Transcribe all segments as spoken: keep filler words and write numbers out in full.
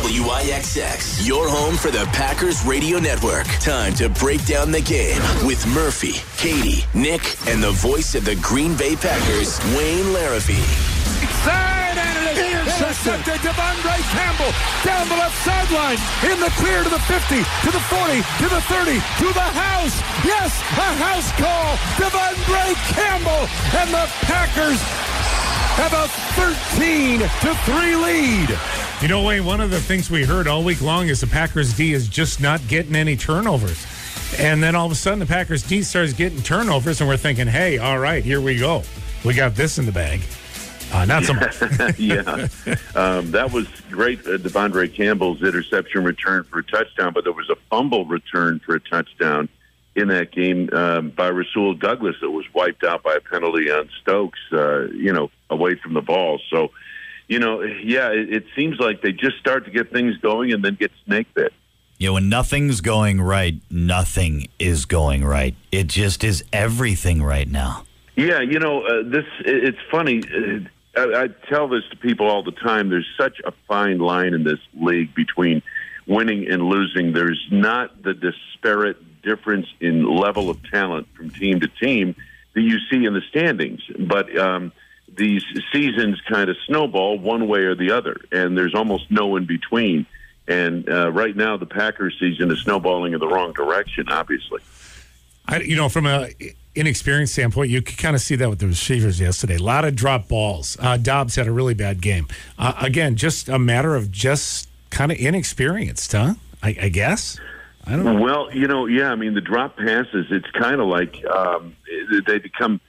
W I X X, your home for the Packers Radio Network. Time to break down the game with Murphy, Katie, Nick, and the voice of the Green Bay Packers, Wayne Larrivee. Side and it is intercepted. Devondre Campbell down the left sideline. In the clear to the fifty, to the forty, to the thirty, to the house. Yes, a house call. Devondre Campbell and the Packers have a thirteen to three lead. You know, Wayne, one of the things we heard all week long is the Packers D is just not getting any turnovers. And then all of a sudden the Packers D starts getting turnovers, and we're thinking, hey, all right, here we go. We got this in the bag. Uh, not so much. yeah. Um, that was great, uh, Devondre Campbell's interception return for a touchdown, but there was a fumble return for a touchdown in that game um, by Rasul Douglas that was wiped out by a penalty on Stokes, uh, you know, away from the ball. So, you know, yeah, it, it seems like they just start to get things going and then get snake bit. You know, when nothing's going right, nothing is going right. It just is everything right now. Yeah, you know, uh, this, it, it's funny. Uh, I, I tell this to people all the time. There's such a fine line in this league between winning and losing. There's not the disparate difference in level of talent from team to team that you see in the standings. But um, these seasons kind of snowball one way or the other, and there's almost no in between. And uh, right now, the Packers season is snowballing in the wrong direction, obviously. I, you know, from a inexperienced standpoint, you could kind of see that with the receivers yesterday. A lot of drop balls. Uh, Dobbs had a really bad game. Uh, again, just a matter of just kind of inexperienced, huh? I, I guess. I don't know. Well, you know, yeah, I mean, the drop passes, it's kind of like um, they become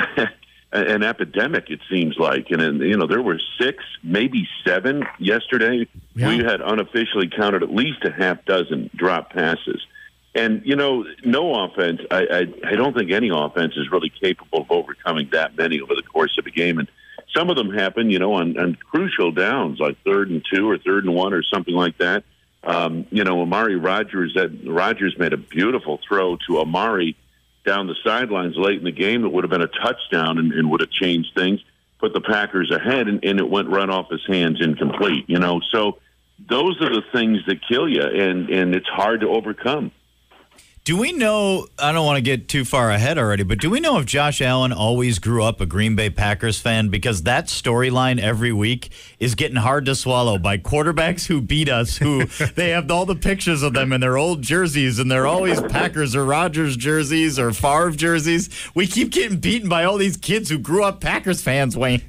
an epidemic, it seems like. And, and, you know, there were six, maybe seven yesterday. Yeah. We had unofficially counted at least a half dozen drop passes. And, you know, no offense, I, I, I don't think any offense is really capable of overcoming that many over the course of a game. And some of them happen, you know, on, on crucial downs, like third and two or third and one or something like that. Um, you know, Amari Rodgers, that Rodgers made a beautiful throw to Amari down the sidelines late in the game that would have been a touchdown and, and would have changed things, put the Packers ahead, and, and it went right off his hands incomplete, you know. So those are the things that kill you, and, and it's hard to overcome. Do we know, I don't want to get too far ahead already, but do we know if Josh Allen always grew up a Green Bay Packers fan? Because that storyline every week is getting hard to swallow by quarterbacks who beat us, who they have all the pictures of them in their old jerseys, and they're always Packers or Rodgers jerseys or Favre jerseys. We keep getting beaten by all these kids who grew up Packers fans, Wayne.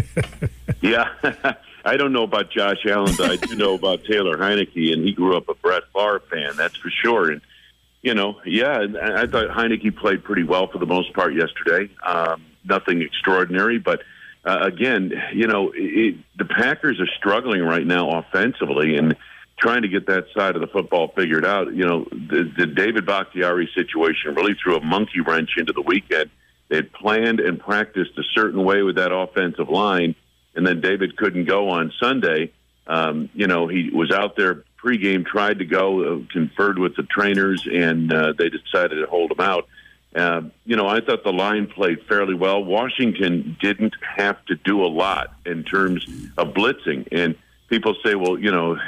Yeah. I don't know about Josh Allen, but I do know about Taylor Heineke, and he grew up a Brett Favre fan, that's for sure. And You know, yeah, I thought Heineke played pretty well for the most part yesterday. Um, nothing extraordinary, but uh, again, you know, it, the Packers are struggling right now offensively and trying to get that side of the football figured out. You know, the, the David Bakhtiari situation really threw a monkey wrench into the weekend. They had planned and practiced a certain way with that offensive line, and then David couldn't go on Sunday. Um, you know, he was out there pregame, tried to go, uh, conferred with the trainers, and uh, they decided to hold him out. Uh, you know, I thought the line played fairly well. Washington didn't have to do a lot in terms of blitzing. And people say, well, you know,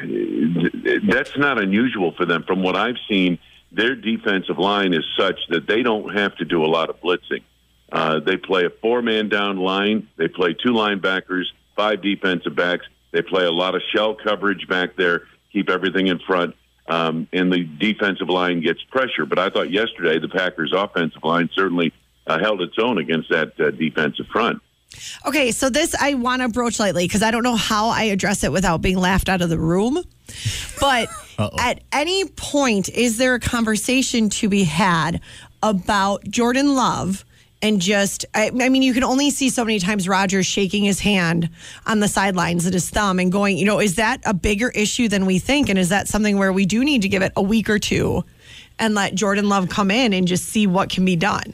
that's not unusual for them. From what I've seen, their defensive line is such that they don't have to do a lot of blitzing. Uh, they play a four-man down line. They play two linebackers, five defensive backs. They play a lot of shell coverage back there, keep everything in front, um, and the defensive line gets pressure. But I thought yesterday the Packers' offensive line certainly uh, held its own against that uh, defensive front. Okay, so this I want to broach lightly because I don't know how I address it without being laughed out of the room. But at any point, is there a conversation to be had about Jordan Love? And just, I, I mean, you can only see so many times Rodgers shaking his hand on the sidelines at his thumb and going, you know, is that a bigger issue than we think? And is that something where we do need to give it a week or two and let Jordan Love come in and just see what can be done?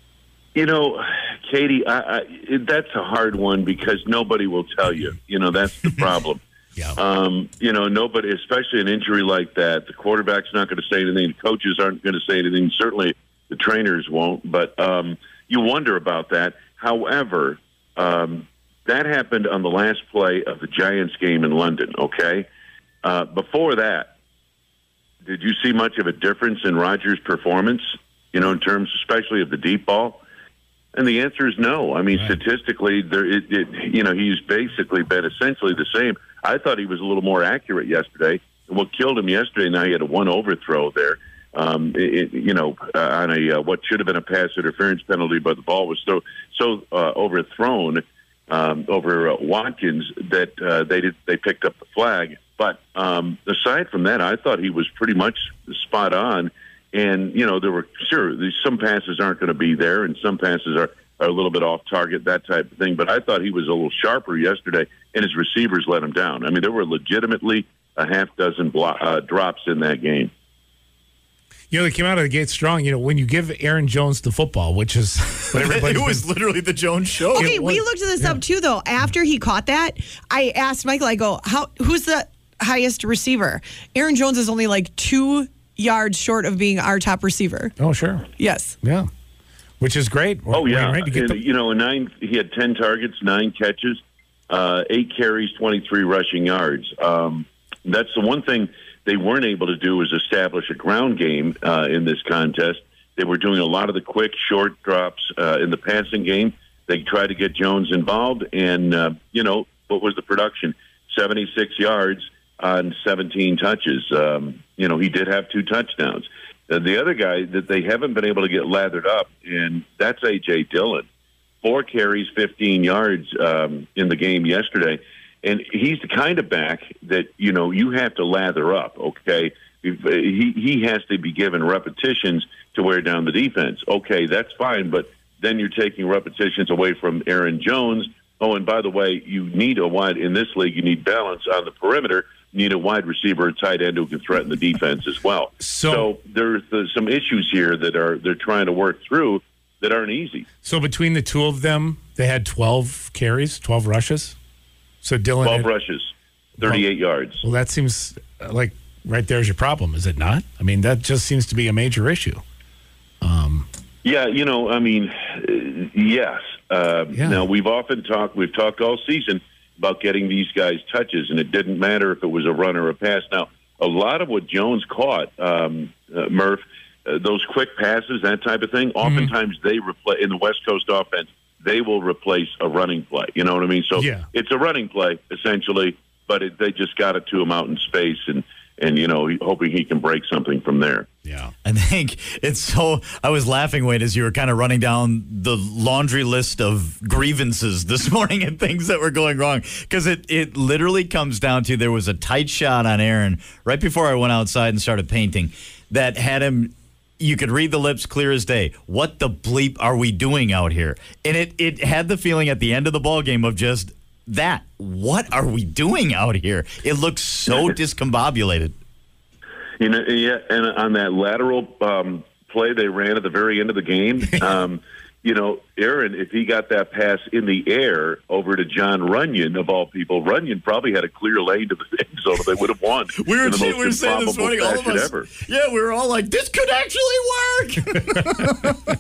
You know, Katie, I, I, that's a hard one because nobody will tell you. You know, that's the problem. yeah. Um, you know, nobody, especially an injury like that, the quarterback's not going to say anything. The coaches aren't going to say anything. Certainly the trainers won't. But, um, you wonder about that. However, um, that happened on the last play of the Giants game in London, okay? Uh, before that, did you see much of a difference in Rodgers' performance, you know, in terms especially of the deep ball? And the answer is no. I mean, right. statistically, there, it, it, you know, he's basically been essentially the same. I thought he was a little more accurate yesterday. What killed him yesterday, now he had a one overthrow there, um, it, you know, uh, on a uh, what should have been a pass interference penalty, but the ball was so, so uh, overthrown um, over uh, Watkins that uh, they did they picked up the flag. But um, aside from that, I thought he was pretty much spot on. And, you know, there were, sure, some passes aren't going to be there and some passes are, are a little bit off target, that type of thing. But I thought he was a little sharper yesterday, and his receivers let him down. I mean, there were legitimately a half dozen blo- uh, drops in that game. You know, they came out of the gate strong. You know, when you give Aaron Jones the football, which is what everybody it was been, literally the Jones show. Okay, we looked this yeah. up too, though. After he caught that, I asked Michael, I go, "How? Who's the highest receiver?" Aaron Jones is only like two yards short of being our top receiver. Oh, sure. Yes. Yeah. Which is great. Oh, yeah. Right, to get and, the- you know, nine. He had ten targets, nine catches, uh, eight carries, twenty-three rushing yards. Um, that's the one thing they weren't able to do is establish a ground game uh, in this contest. They were doing a lot of the quick, short drops uh, in the passing game. They tried to get Jones involved, and, uh, you know, what was the production? seventy-six yards on seventeen touches. Um, you know, he did have two touchdowns. Uh, the other guy that they haven't been able to get lathered up, and that's A J. Dillon. Four carries, fifteen yards um, in the game yesterday. And he's the kind of back that, you know, you have to lather up, okay? If, uh, he, he has to be given repetitions to wear down the defense. Okay, that's fine, but then you're taking repetitions away from Aaron Jones. Oh, and by the way, you need a wide, in this league, you need balance on the perimeter. You need a wide receiver, a tight end who can threaten the defense as well. So, so there's the, some issues here that are they're trying to work through that aren't easy. So between the two of them, they had twelve carries, twelve rushes. So Dillon twelve had, rushes, thirty-eight well, yards. Well, that seems like right there's your problem, is it not? I mean, that just seems to be a major issue. Um, yeah, you know, I mean, uh, yes. Uh, yeah. Now, we've often talked, we've talked all season about getting these guys touches, and it didn't matter if it was a run or a pass. Now, a lot of what Jones caught, um, uh, Murph, uh, those quick passes, that type of thing, oftentimes mm-hmm. they replay in the West Coast offense, they will replace a running play. You know what I mean? So yeah. it's a running play, essentially, but it, they just got it to him out in space, and, and you know, hoping he can break something from there. Yeah. I think it's so. I was laughing, Wade, as you were kind of running down the laundry list of grievances this morning and things that were going wrong. Because it, it literally comes down to there was a tight shot on Aaron right before I went outside and started painting that had him. You could read the lips clear as day. What the bleep are we doing out here? And it, it had the feeling at the end of the ball game of just that. What are we doing out here? It looks so discombobulated. You know, yeah, and on that lateral um, play they ran at the very end of the game, um, you know, Aaron, if he got that pass in the air over to John Runyon, of all people, Runyon probably had a clear lane to the end zone, they would have won. We were, in the most we were saying this morning, all of us, ever. yeah, we were all like, this could actually work.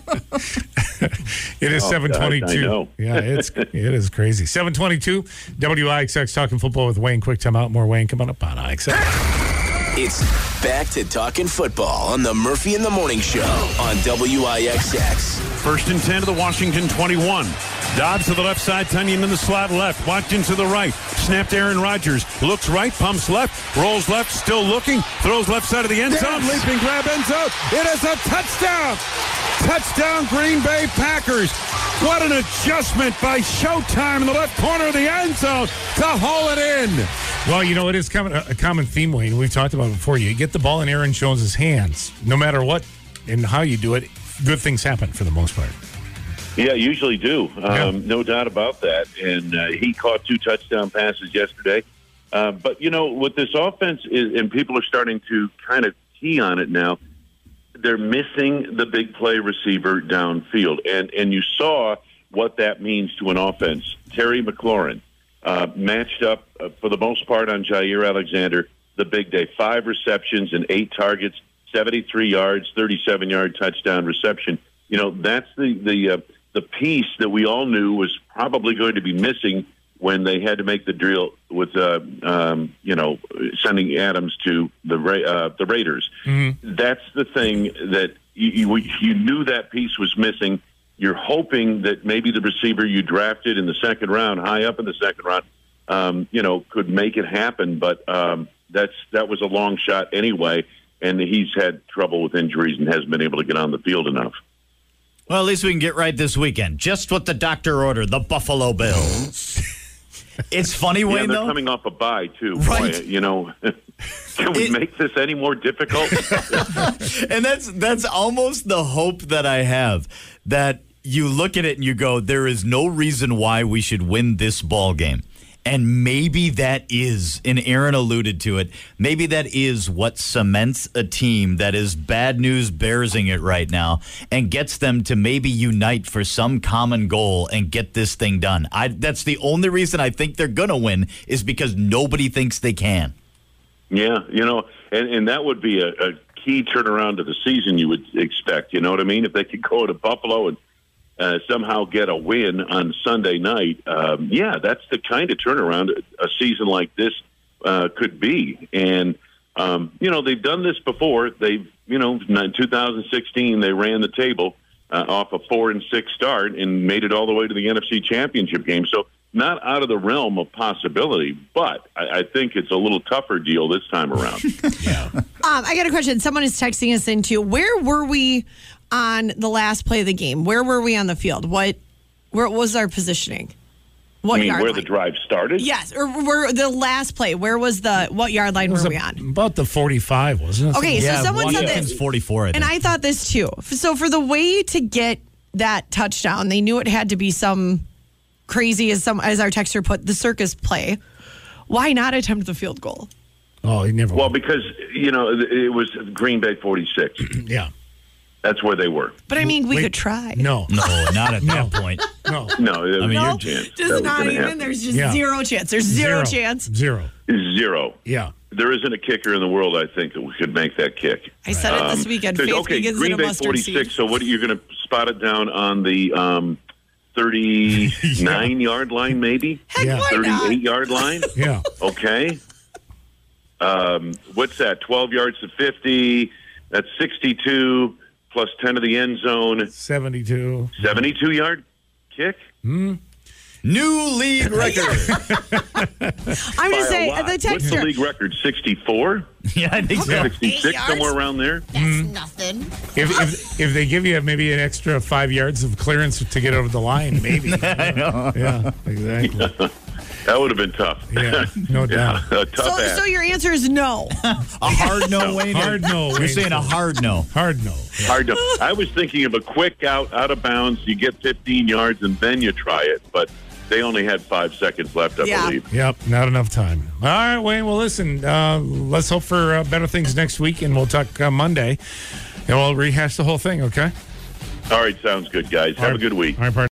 It is oh, seven twenty-two. I know. Yeah, it's it is crazy. seven twenty-two, W I X X, talking football with Wayne. Quick time out, more Wayne coming up on I X X. It's back to talking football on the Murphy in the Morning Show on W I X X. First and ten to the Washington twenty-one. Dobbs to the left side, Tunyon in the slot left. Watkins to the right. Snapped Aaron Rodgers. Looks right, pumps left, rolls left, still looking. Throws left side of the end zone. Leaping grab end zone. It is a touchdown. Touchdown Green Bay Packers. What an adjustment by Showtime in the left corner of the end zone to haul it in. Well, you know, it is common, a common theme, Wayne. We've talked about it before. You get the ball in Aaron Jones's hands, no matter what and how you do it, good things happen for the most part. Yeah, usually do. Um, Yeah. No doubt about that. And uh, he caught two touchdown passes yesterday. Uh, but, you know, with this offense, is, and people are starting to kind of key on it now, they're missing the big play receiver downfield. And, and you saw what that means to an offense. Terry McLaurin uh, matched up, uh, for the most part, on Jair Alexander the big day. Five receptions and eight targets, seventy-three yards, thirty-seven-yard touchdown reception. You know, that's the the uh, the piece that we all knew was probably going to be missing when they had to make the deal with, uh, um, you know, sending Adams to the Ra- uh, the Raiders. Mm-hmm. That's the thing that you, you, you knew that piece was missing. You're hoping that maybe the receiver you drafted in the second round, high up in the second round, um, you know, could make it happen. But um, that's that was a long shot anyway, and he's had trouble with injuries and hasn't been able to get on the field enough. Well, at least we can get right this weekend. Just what the doctor ordered, the Buffalo Bills. It's funny, yeah, Wayne, they're though. coming off a bye, too. Right. Boy, you know, can we it, make this any more difficult? And that's that's almost the hope that I have, that you look at it and you go, there is no reason why we should win this ball game. And maybe that is, and Aaron alluded to it, maybe that is what cements a team that is bad news bearsing it right now and gets them to maybe unite for some common goal and get this thing done. I, that's the only reason I think they're going to win, is because nobody thinks they can. Yeah, you know, and, and that would be a, a key turnaround to the season, you would expect. You know what I mean? If they could go to Buffalo and Uh, somehow get a win on Sunday night, um, yeah, that's the kind of turnaround a season like this uh, could be. And, um, you know, they've done this before. They've, you know, in two thousand sixteen, they ran the table uh, off a four and six start and made it all the way to the N F C Championship game. So not out of the realm of possibility, but I, I think it's a little tougher deal this time around. Yeah. Um, I got a question. Someone is texting us into, where were we on the last play of the game? Where were we on the field? What, where was our positioning? What I mean, yard where line? the drive started? Yes, or were the last play? Where was the what yard line were a, we on? About the forty-five, wasn't it? Okay, Yeah, so someone said Washington's this, forty-four, I think. and I thought this too. So for the way to get that touchdown, they knew it had to be some crazy, as some as our texter put, the circus play. Why not attempt the field goal? Oh, he never. Well, because, you know, it was Green Bay forty-six. yeah. That's where they were. But I mean, we Wait, could try. No. No, not at that point. No. No, there I mean, was you're- no chance. that Just was not gonna even. happen. There's just Yeah. zero chance. There's zero, chance. Zero. Zero. Yeah. There isn't a kicker in the world, I think, that we could make that kick. I said it this weekend. Because, Faith okay, begins Green in a Bay mustard forty-six, seed. so what are you going to spot it down on the um, thirty-nine-yard line, maybe? Heck, Yeah. why not? thirty-eight-yard line? Yeah. Okay. Um, what's that? twelve yards to fifty. That's sixty-two plus ten to the end zone. seventy-two. seventy-two-yard kick? New league record. I'm By just a saying, lot. the What's the texture. league record? sixty-four? Yeah, I think so. sixty-six, yards? somewhere around there? That's nothing. If, if if they give you maybe an extra five yards of clearance to get over the line, maybe. I know. Yeah, exactly. That would have been tough. Yeah, no doubt. Yeah, a tough So, ass. so your answer is no. A hard no, Wayne. Hard no, You're Wayne. saying a hard no. Hard no. Hard to. I was thinking of a quick out, out of bounds. You get fifteen yards and then you try it, but they only had five seconds left, I Yeah. believe. Yep, not enough time. All right, Wayne. Well, listen, uh, let's hope for uh, better things next week, and we'll talk uh, Monday, and we'll rehash the whole thing, okay? All right, sounds good, guys. Have All a right. good week. All right, partner.